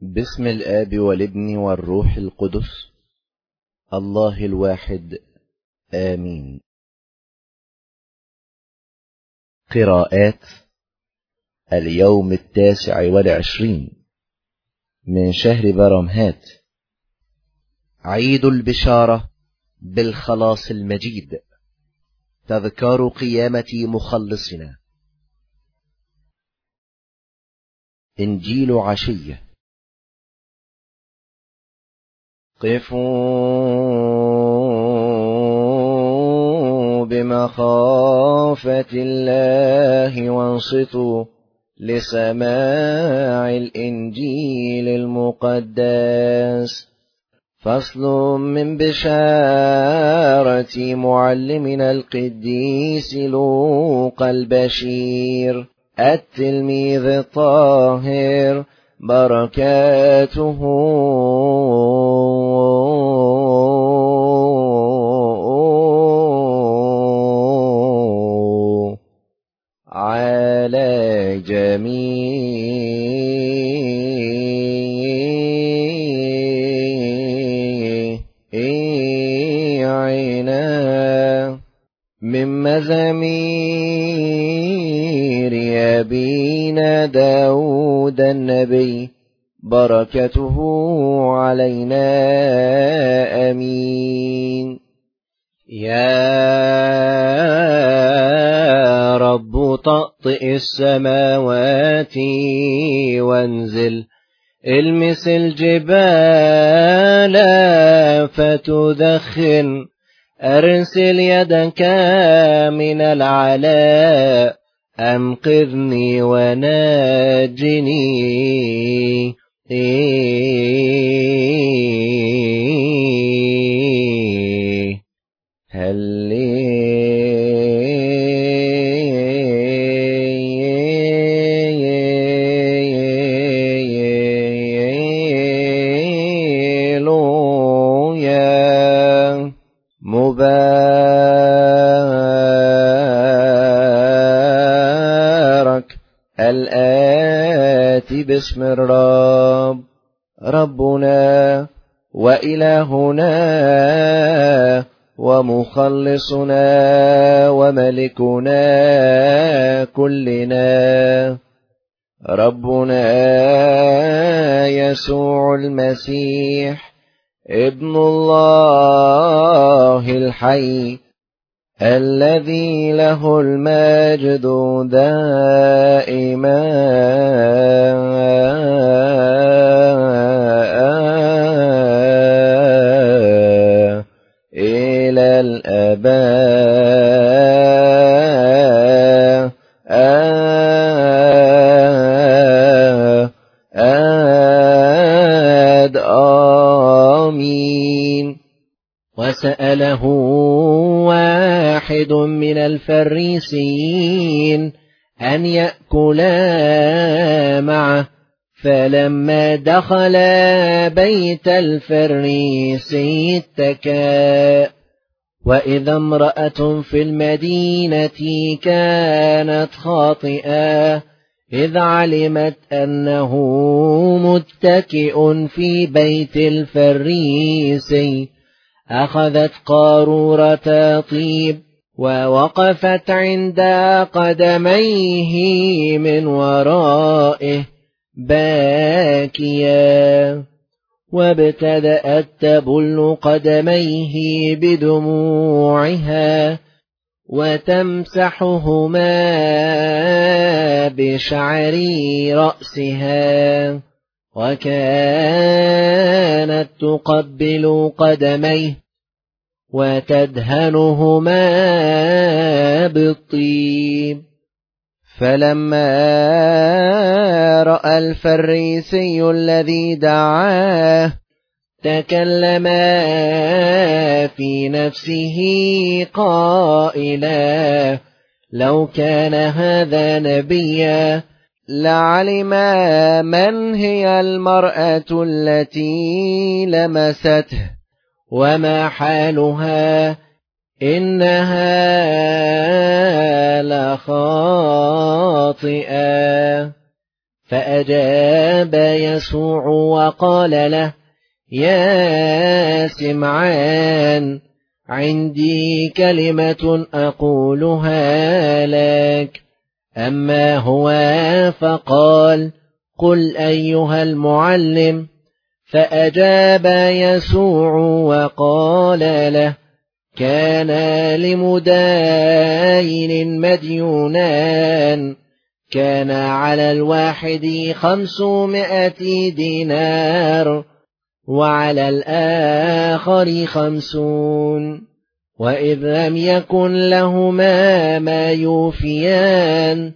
باسم الآب والابن والروح القدس الله الواحد آمين. قراءات اليوم 29 من شهر برمهات. عيد البشارة بالخلاص المجيد، تذكار قيامة مخلصنا. إنجيل عشية. قفوا بمخافة الله وانصتوا لسماع الإنجيل المقدس. فصل من بشارة معلمنا القديس لوقا البشير التلميذ الطاهر، بركاته على جميعنا. من مزامير أبينا داود النبي، بركته علينا آمين. يا رب طأطئ السماوات وانزل، المس الجبال فتدخن، أرسل يدك من العلاء، أنقذني وناجني. هللويا. مبارك الآتي باسم الرب، ربنا وإلهنا ومخلصنا وملكنا كلنا، ربنا يسوع المسيح ابن الله الحي، الذي له المجد دائما إلى الآباء آمين. وسأله واحد من الفريسيين أن يأكلا معه، فلما دخل بيت الفريسي اتكأ. وإذا امرأة في المدينة كانت خاطئة، إذ علمت أنه متكئ في بيت الفريسي، أخذت قارورة طيب ووقفت عند قدميه من ورائه باكيا، وابتدأت تبل قدميه بدموعها وتمسحهما بشعر رأسها، وكانت تقبل قدميه وتدهنهما بالطيب. فلما رأى الفريسي الذي دعاه، تكلم في نفسه قائلا: لو كان هذا نبيا لعلم من هي المرأة التي لمسته وما حالها، إنها لخاطئة. فأجاب يسوع وقال له: يا سمعان، عندي كلمة أقولها لك. أما هو فقال: قل أيها المعلم. فأجاب يسوع وقال له: كان لمداين مديونان، كان على الواحد 500 دينار، وعلى الآخر 50. وإذ لم يكن لهما ما يوفيان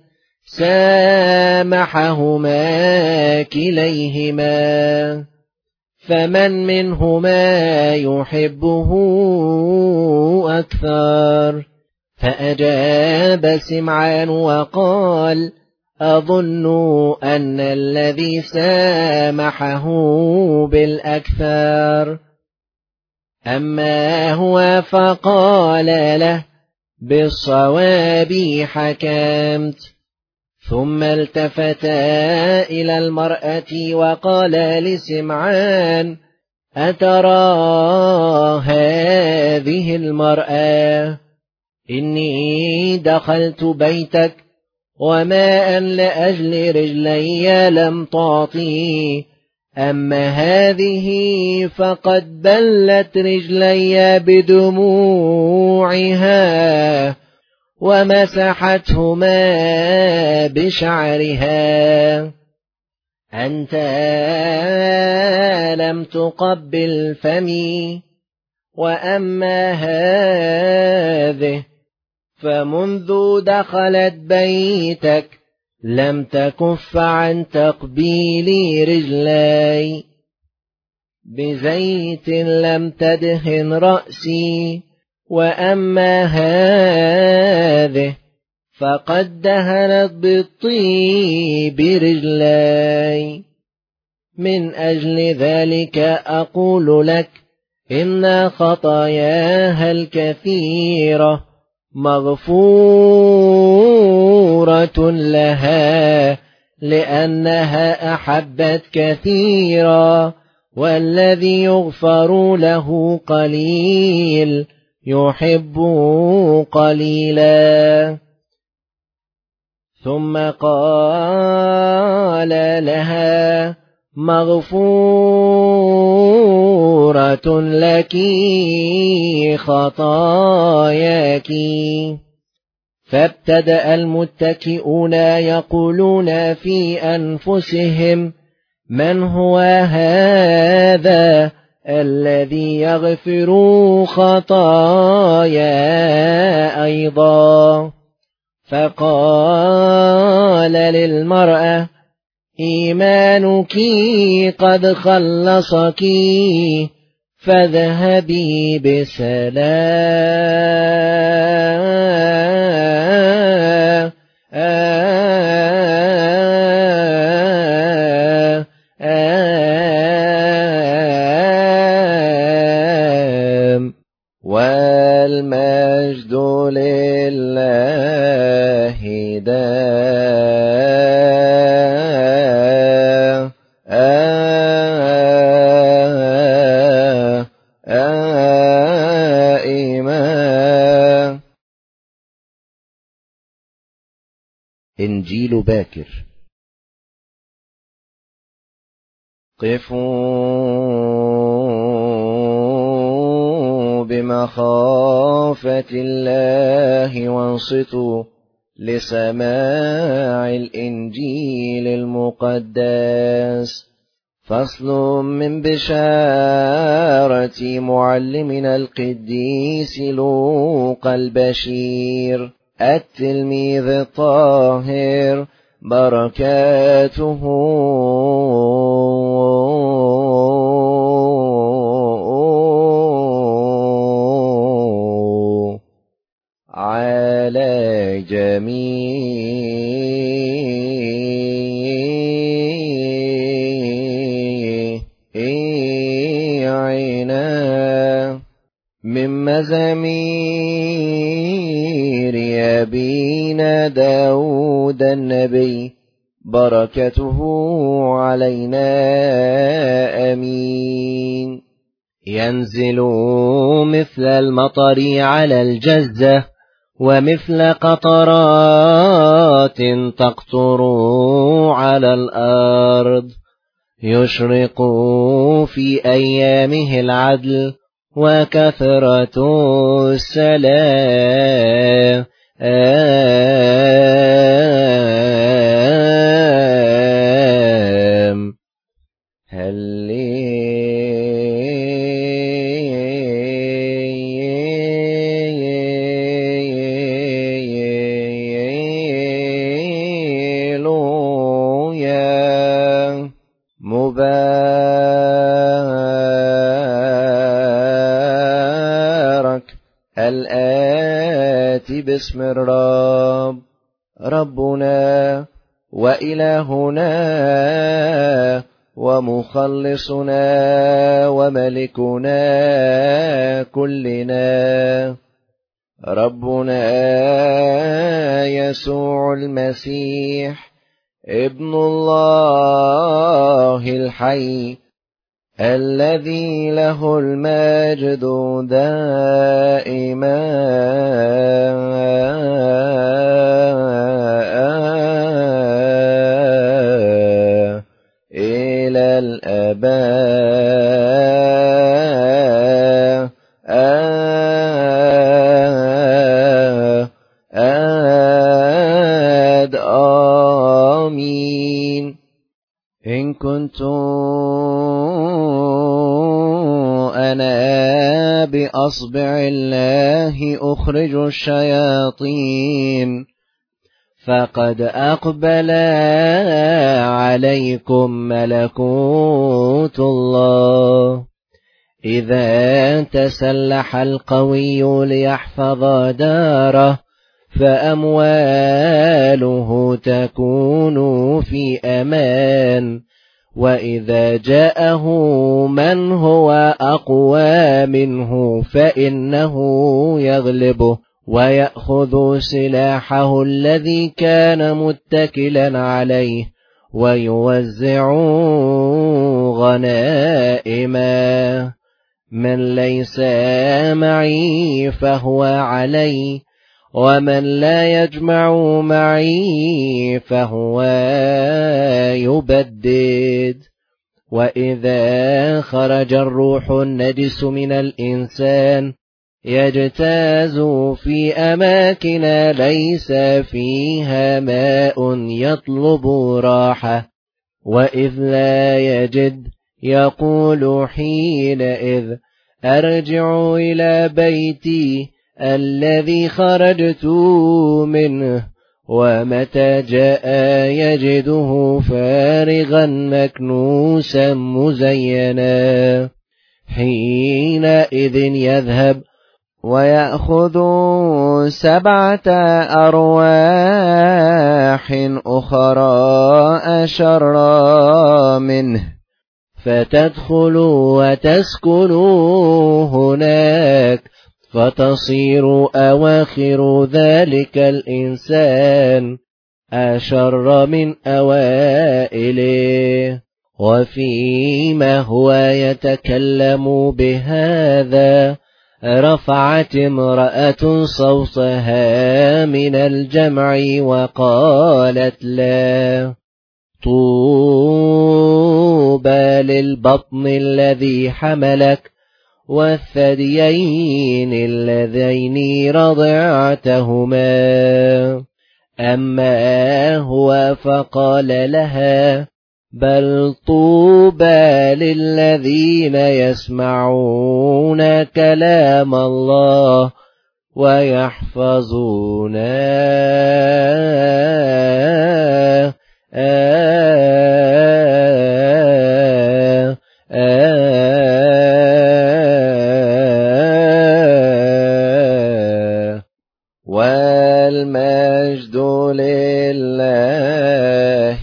سامحهما كليهما. فمن منهما يحبه أكثر؟ فأجاب سمعان وقال: أظن أن الذي سامحه بالأكثر. أما هو فقال له: بالصواب حكمت. ثم التفت إلى المرأة وقال لسمعان: أترى هذه المرأة؟ إني دخلت بيتك وماء لأجل رجلي لم تعطي، أما هذه فقد بلت رجلي بدموعها ومسحتهما بشعرها. أنت لم تقبل فمي، وأما هذه فمنذ دخلت بيتك لم تكف عن تقبيل رجلي. بزيت لم تدهن رأسي، وأما هذه فقد دهنت بالطيب رجلي. من أجل ذلك أقول لك إن خطاياها الكثيرة مغفورة لها، لأنها أحبت كثيرا، والذي يغفر له قليل يحب قليلا. ثم قال لها: مغفورة لك خطاياك. فابتدأ المتكئون يقولون في أنفسهم: من هو هذا الذي يغفر خطايا أيضا؟ فقال للمرأة: إيمانك قد خلصك، فاذهبي بسلام. والمجد لله دائما. إنجيل باكر. قفوا بمخافة الله وانصتوا لسماع الإنجيل المقدس. فصل من بشارة معلمنا القديس لوقا البشير التلميذ الطاهر، بركاته على جميعنا. من مزامير أبينا داود النبي، بركته علينا آمين. ينزل مثل المطر على الجزة ومثل قطرات تقطر على الأرض، يشرق في أيامه العدل وكثرة السلام. مبارك الآتي باسم الرب، ربنا وإلهنا ومخلصنا وملكنا كلنا، ربنا يسوع المسيح ابن الله الحي، الذي له المجد دائما إلى الآباء آمين. إن كنت أنا بأصبع الله أخرج الشياطين، فقد أقبل عليكم ملكوت الله. إذا تسلح القوي ليحفظ داره، فأمواله تكون في أمان. وإذا جاءه من هو أقوى منه، فإنه يغلبه ويأخذ سلاحه الذي كان متكلا عليه، ويوزع غنائما. من ليس معي فهو علي، ومن لا يجمع معي فهو يبدد. وإذا خرج الروح النجس من الإنسان، يجتاز في أماكن ليس فيها ماء يطلب راحة، وإذ لا يجد يقول حينئذ أرجع إلى بيتي الذي خرجت منه. ومتى جاء يجده فارغا مكنوسا مزينا، حينئذ يذهب ويأخذ 7 أرواح أخرى أشر منه، فتدخلوا وتسكنوا هناك، فتصير أواخر ذلك الإنسان أشر من أوائله. وفيما هو يتكلم بهذا، رفعت امرأة صوتها من الجمع وقالت لا، طوبى للبطن الذي حملك والثديين اللذين رضعتهما. أما هو فقال لها، بل طوبى للذين يسمعون كلام الله والمجد لله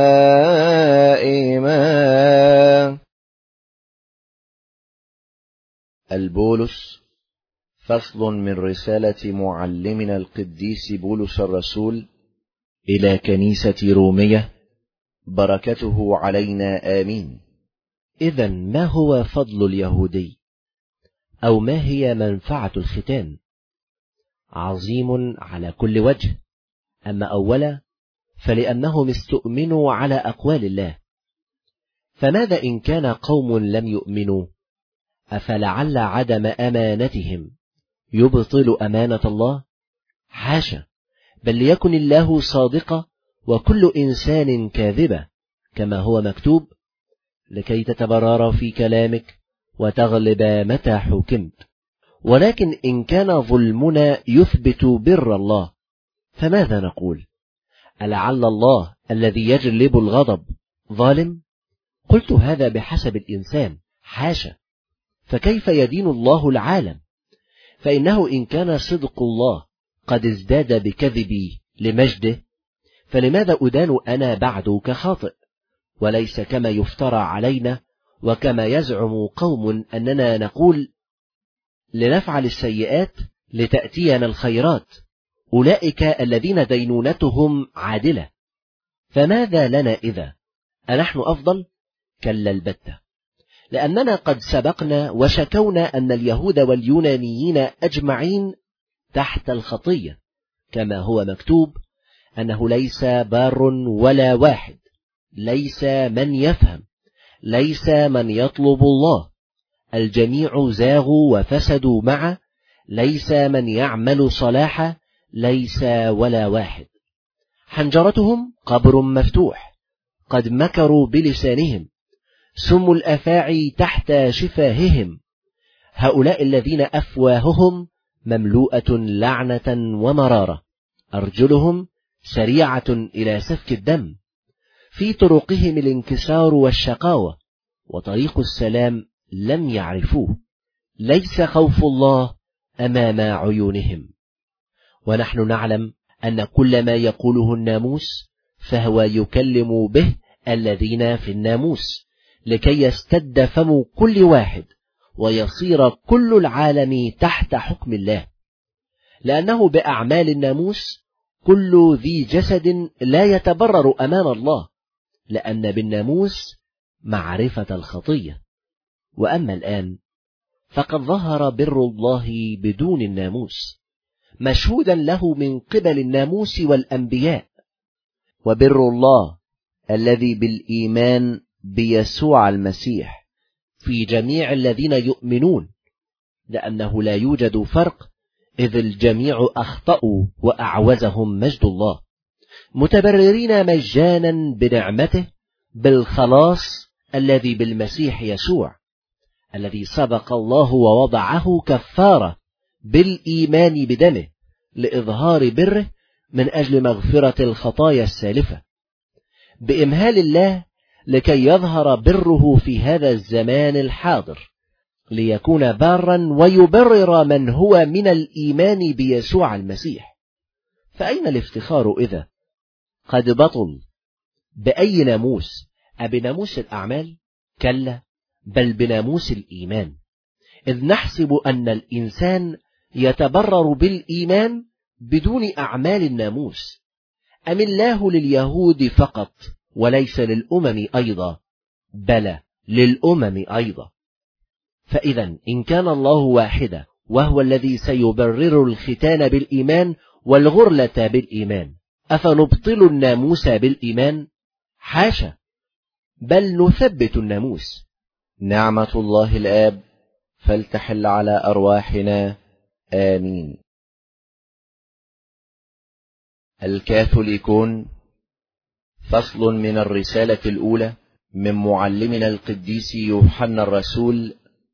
دائما. البولس فصل من رسالة معلمنا القديس بولس الرسول إلى كنيسة رومية، بركته علينا آمين. إذن ما هو فضل اليهودي، أو ما هي منفعة الختان؟ عظيم على كل وجه. أما أولا فلأنهم استؤمنوا على أقوال الله. فماذا إن كان قوم لم يؤمنوا؟ أفلعل عدم أمانتهم يبطل أمانة الله؟ حاشا، بل ليكن الله صادقا وكل إنسان كاذبا، كما هو مكتوب: لكي تتبرر في كلامك وتغلب متى حكمت. ولكن إن كان ظلمنا يثبت بر الله، فماذا نقول؟ ألعل الله الذي يجلب الغضب ظالم؟ قلت هذا بحسب الإنسان، حاشا، فكيف يدين الله العالم؟ فإنه إن كان صدق الله قد ازداد بكذبي لمجده، فلماذا أدان أنا بعد كخاطئ؟ وليس كما يفترى علينا وكما يزعم قوم أننا نقول لنفعل السيئات لتأتينا الخيرات، أولئك الذين دينونتهم عادلة. فماذا لنا إذا؟ أنحن أفضل؟ كلا البتة، لأننا قد سبقنا وشكونا أن اليهود واليونانيين أجمعين تحت الخطية، كما هو مكتوب: أنه ليس بار ولا واحد، ليس من يفهم، ليس من يطلب الله، الجميع زاغوا وفسدوا معا، ليس من يعمل صلاحا، ليس ولا واحد. حنجرتهم قبر مفتوح، قد مكروا بلسانهم، سم الأفاعي تحت شفاههم. هؤلاء الذين أفواههم مملوءة لعنة ومرارة، أرجلهم سريعة إلى سفك الدم، في طرقهم الانكسار والشقاوة، وطريق السلام لم يعرفوه، ليس خوف الله أمام عيونهم. ونحن نعلم أن كل ما يقوله الناموس فهو يكلم به الذين في الناموس، لكي يستد فم كل واحد ويصير كل العالم تحت حكم الله. لأنه بأعمال الناموس كل ذي جسد لا يتبرر أمام الله، لأن بالناموس معرفة الخطية. وأما الآن فقد ظهر بر الله بدون الناموس، مشهودا له من قبل الناموس والأنبياء. وبر الله الذي بالإيمان بيسوع المسيح في جميع الذين يؤمنون، لأنه لا يوجد فرق، إذ الجميع أخطأوا وأعوزهم مجد الله، متبررين مجانا بنعمته بالخلاص الذي بالمسيح يسوع، الذي سبق الله ووضعه كفارة بالإيمان بدمه لإظهار بره من أجل مغفرة الخطايا السالفة، بإمهال الله لكي يظهر بره في هذا الزمان الحاضر، ليكون بارا ويبرر من هو من الإيمان بيسوع المسيح. فأين الافتخار إذا؟ قد بطل. بأي ناموس؟ أبناموس الأعمال؟ كلا، بل بناموس الإيمان، إذ نحسب أن الإنسان يتبرر بالإيمان بدون أعمال الناموس. أم الله لليهود فقط وليس للأمم أيضا؟ بلى، للأمم أيضا. فإذا إن كان الله واحدا، وهو الذي سيبرر الختان بالإيمان والغرلة بالإيمان، أفنبطل الناموس بالإيمان؟ حاشا، بل نثبت الناموس. نعمة الله الآب فلتحل على أرواحنا آمين. الكاثوليكون، فصل من الرسالة الأولى من معلمنا القديس يوحنا الرسول،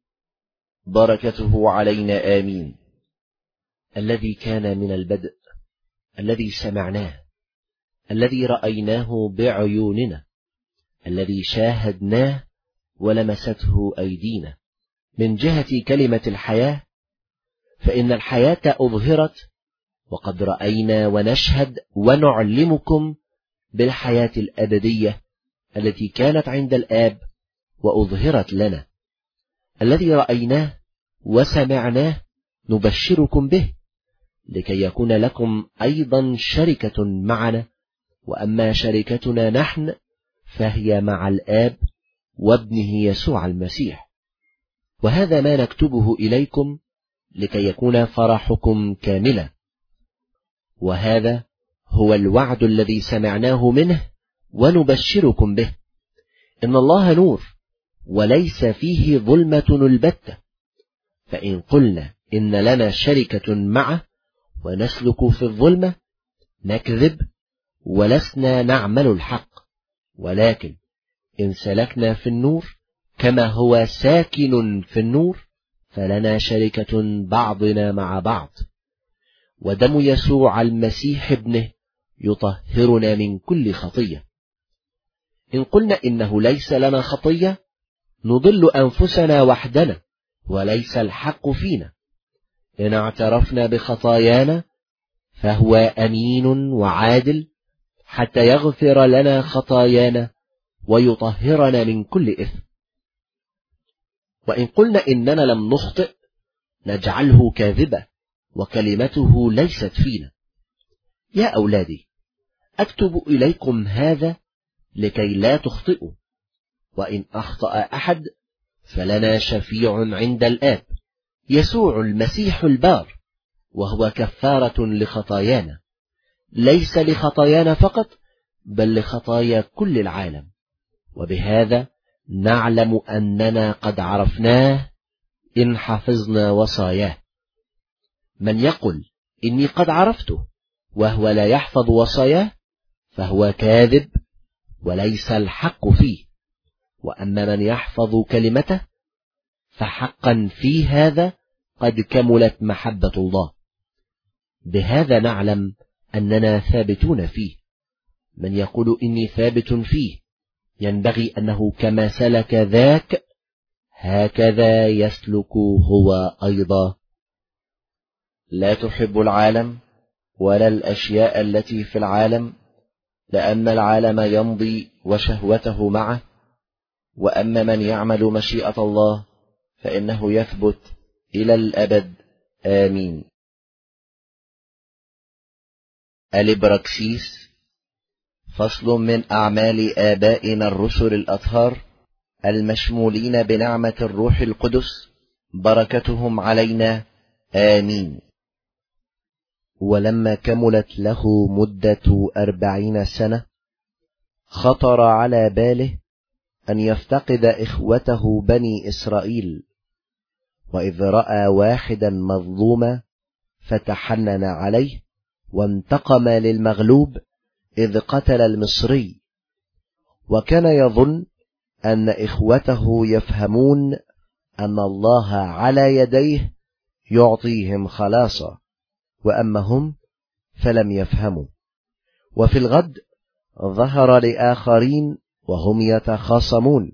بركته علينا آمين. الذي كان من البدء، الذي سمعناه، الذي رأيناه بعيوننا، الذي شاهدناه ولمسته أيدينا، من جهة كلمة الحياة. فإن الحياة أظهرت، وقد رأينا ونشهد ونعلمكم بالحياة الأبدية التي كانت عند الآب وأظهرت لنا، الذي رأيناه وسمعناه نبشركم به، لكي يكون لكم أيضا شركة معنا، وأما شركتنا نحن فهي مع الآب وابنه يسوع المسيح. وهذا ما نكتبه إليكم لكي يكون فرحكم كاملا. وهذا هو الوعد الذي سمعناه منه ونبشركم به، إن الله نور وليس فيه ظلمة البتة. فإن قلنا إن لنا شركة معه ونسلك في الظلمة نكذب ولسنا نعمل الحق. ولكن إن سلكنا في النور كما هو ساكن في النور فلنا شركة بعضنا مع بعض، ودم يسوع المسيح ابنه يطهرنا من كل خطية. إن قلنا إنه ليس لنا خطية نضل أنفسنا وحدنا وليس الحق فينا. إن اعترفنا بخطايانا فهو أمين وعادل حتى يغفر لنا خطايانا ويطهرنا من كل إثم. وإن قلنا إننا لم نخطئ نجعله كاذبا وكلمته ليست فينا. يا أولادي، أكتب إليكم هذا لكي لا تخطئوا. وإن أخطأ أحد فلنا شفيع عند الآب، يسوع المسيح البار، وهو كفارة لخطايانا، ليس لخطايانا فقط بل لخطايا كل العالم. وبهذا نعلم أننا قد عرفناه إن حفظنا وصاياه. من يقل إني قد عرفته وهو لا يحفظ وصاياه فهو كاذب وليس الحق فيه. وأما من يحفظ كلمته فحقا في هذا قد كملت محبة الله. بهذا نعلم أننا ثابتون فيه. من يقول إني ثابت فيه ينبغي أنه كما سلك ذاك هكذا يسلك هو أيضا. لا تحب العالم ولا الأشياء التي في العالم، لأن العالم يمضي وشهوته معه. وأما من يعمل مشيئة الله فإنه يثبت إلى الأبد. آمين. الإبراكسيس. فصل من أعمال آبائنا الرسل الأطهار المشمولين بنعمة الروح القدس، بركتهم علينا. آمين. ولما كملت له مدة 40 سنة خطر على باله أن يفتقد إخوته بني إسرائيل، وإذ رأى واحدا مظلوما فتحنن عليه وانتقم للمغلوب إذ قتل المصري، وكان يظن أن إخوته يفهمون أن الله على يديه يعطيهم خلاصا، وأما هم فلم يفهموا. وفي الغد ظهر لآخرين وهم يتخاصمون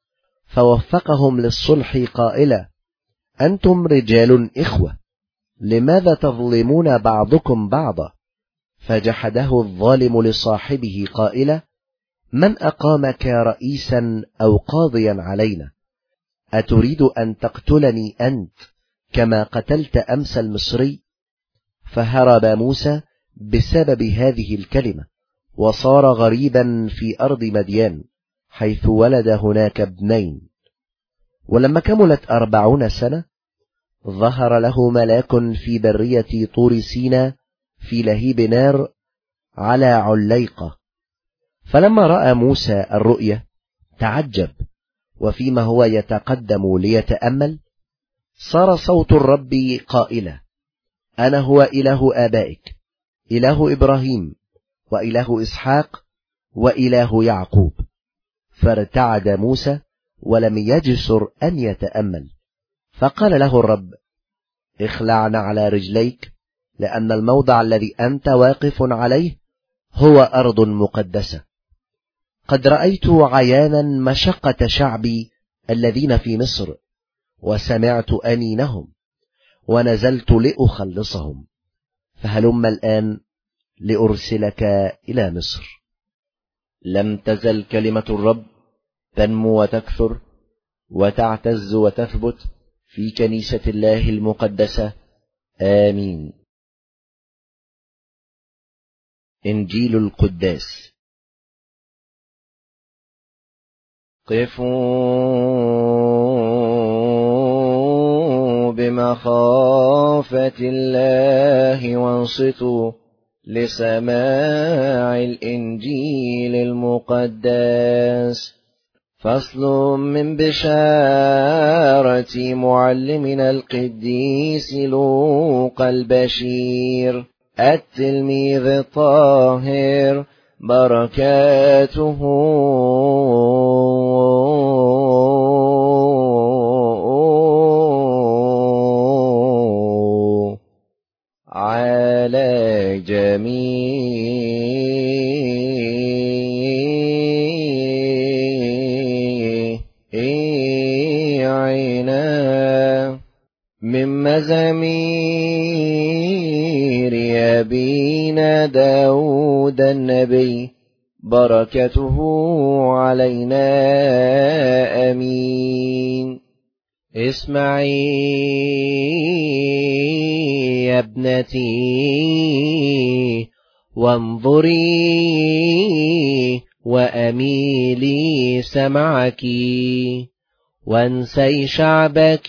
فوفقهم للصلح قائلا: أنتم رجال إخوة، لماذا تظلمون بعضكم بعضا؟ فجحده الظالم لصاحبه قائلا: من أقامك رئيسا أو قاضيا علينا؟ أتريد أن تقتلني أنت كما قتلت أمس المصري؟ فهرب موسى بسبب هذه الكلمة، وصار غريبا في أرض مديان، حيث ولد هناك ابنين. ولما كملت 40 سنة ظهر له ملاك في برية طور سينا في لهيب نار على عليقة. فلما رأى موسى الرؤيا تعجب، وفيما هو يتقدم ليتأمل صار صوت الرب قائلا: أنا هو إله آبائك، إله إبراهيم وإله إسحاق وإله يعقوب. فارتعد موسى ولم يجسر أن يتأمل. فقال له الرب: اخلعن على رجليك، لأن الموضع الذي أنت واقف عليه هو أرض مقدسة. قد رأيت عيانا مشقة شعبي الذين في مصر، وسمعت أنينهم، ونزلت لأخلصهم. فهلم الآن لأرسلك إلى مصر. لم تزل كلمة الرب تنمو وتكثر وتعتز وتثبت في كنيسة الله المقدسة. آمين. إنجيل القداس. قفوا بمخافة الله وانصتوا لسماع الإنجيل المقدس. فصل من بشارة معلمنا القديس لوقا البشير التلميذ الطاهر، بركاته على جميعنا. من مزامير أبينا داود النبي، بركته علينا. آمين. اسمعي يا ابنتي وانظري وأميلي سمعك، وانسي شعبك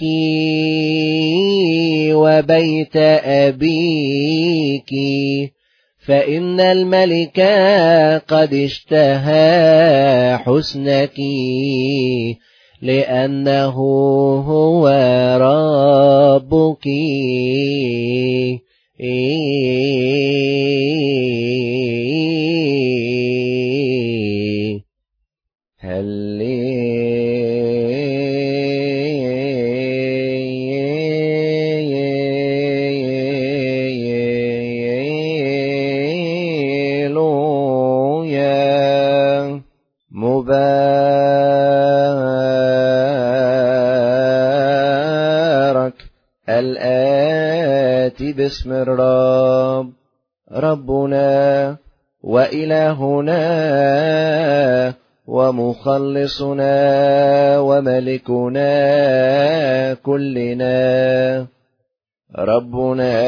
وبيت أبيك، فإن الملك قد اشتهى حسنك، لأنه هو ربك. هللويا. مبارك الآتي باسم الرب، ربنا وإلهنا ومخلصنا وملكنا كلنا، ربنا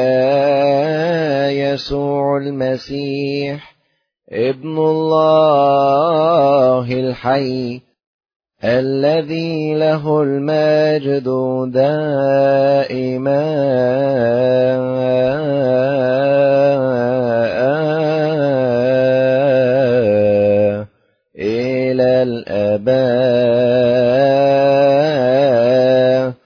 يسوع المسيح ابن الله الحي، الذي له المجد دائما إلى الآباء.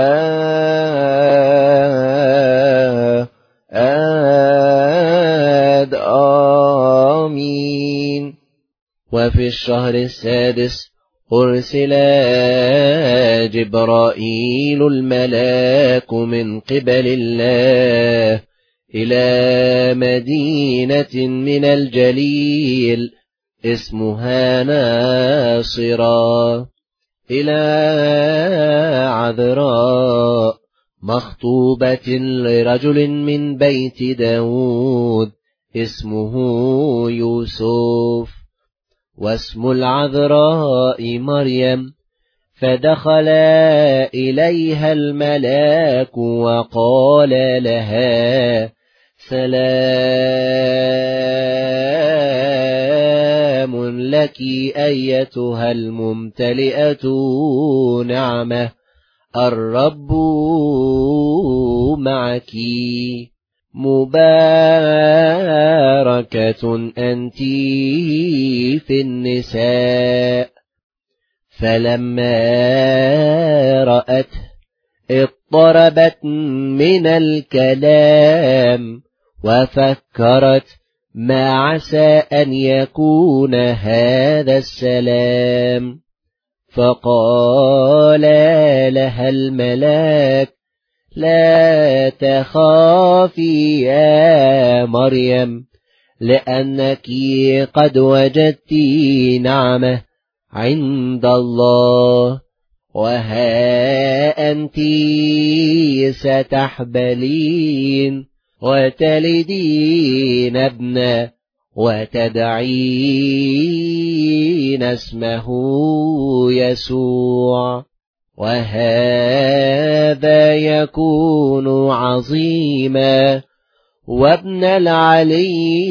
آمين. وفي الشهر السادس أرسل جبرائيل الملاك من قبل الله إلى مدينة من الجليل اسمها ناصرة، إلى عذراء مخطوبة لرجل من بيت داود اسمه يوسف، واسم العذراء مريم. فدخل إليها الملاك وقال لها: سلام لك أيتها الممتلئة نعمة، الرب معك، مباركة أنت في النساء. فلما رأته اضطربت من الكلام، وفكرت ما عسى أن يكون هذا السلام. فقال لها الملاك: لا تخافي يا مريم، لأنك قد وجدت نعمة عند الله، وها أنت ستحبلين وتلدين ابنا، وتدعين اسمه يسوع. وها هذا يكون عظيما، وابن العلي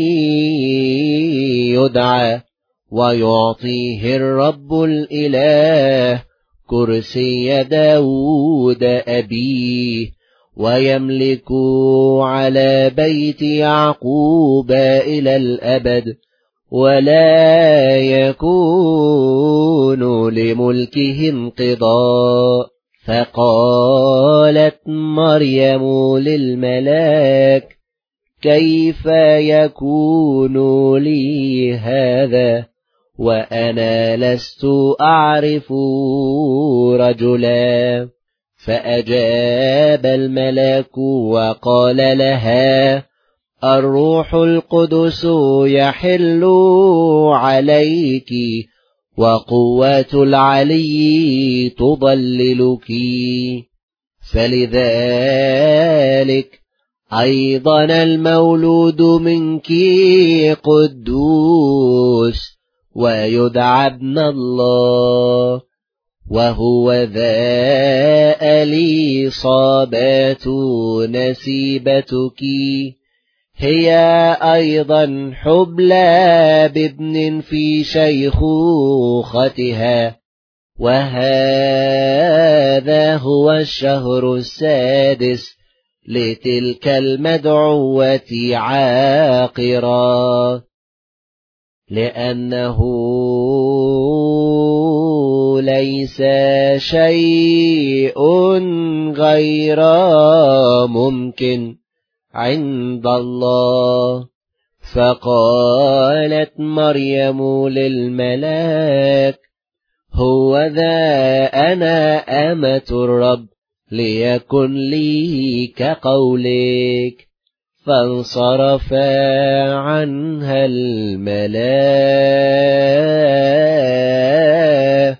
يدعى، ويعطيه الرب الإله كرسي داود أبيه، ويملك على بيت يعقوب إلى الأبد، ولا يكون لملكه انقضاء. فقالت مريم للملاك: كيف يكون لي هذا وأنا لست أعرف رجلا؟ فأجاب الملاك وقال لها: الروح القدس يحل عليك، وقوة العلي تضللك، فلذلك أيضا المولود منك قدوس، ويدعى ابن الله. وهو ذا إليصابات نسيبتك، هي أيضا حبلى بابن في شيخوختها، وهذا هو الشهر السادس لتلك المدعوة عاقرا، لأنه ليس شيء غير ممكن عند الله. فقالت مريم للملاك: هو ذا أنا أمة الرب، ليكن لي كقولك. فانصرف عنها الملاك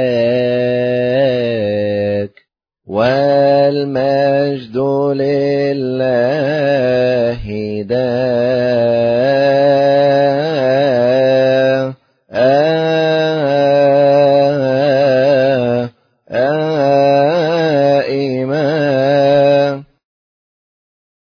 والمجد لله.